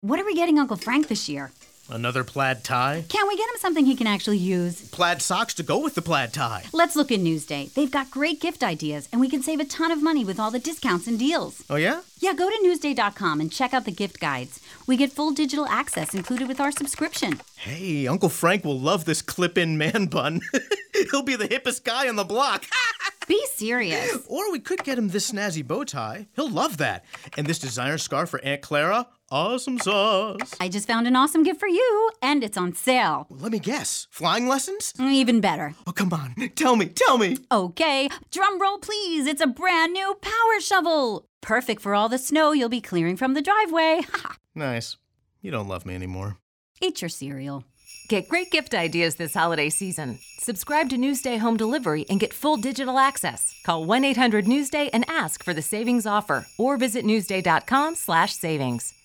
What are we getting Uncle Frank this year? Another plaid tie? Can't we get him something he can actually use? Plaid socks to go with the plaid tie. Let's look in Newsday. They've got great gift ideas, and we can save a ton of money with all the discounts and deals. Oh, yeah? Yeah, go to Newsday.com and check out the gift guides. We get full digital access included with our subscription. Hey, Uncle Frank will love this clip-in man bun. He'll be the hippest guy on the block. Be serious. Or we could get him this snazzy bow tie. He'll love that. And this designer scarf for Aunt Clara. Awesome sauce. I just found an awesome gift for you, and it's on sale. Let me guess. Flying lessons? Even better. Oh, come on. Tell me. Okay, drum roll please. It's a brand new power shovel. Perfect for all the snow you'll be clearing from the driveway. Nice. You don't love me anymore. Eat your cereal. Get great gift ideas this holiday season. Subscribe to Newsday Home Delivery and get full digital access. Call 1-800-NEWSDAY and ask for the savings offer or visit newsday.com/savings.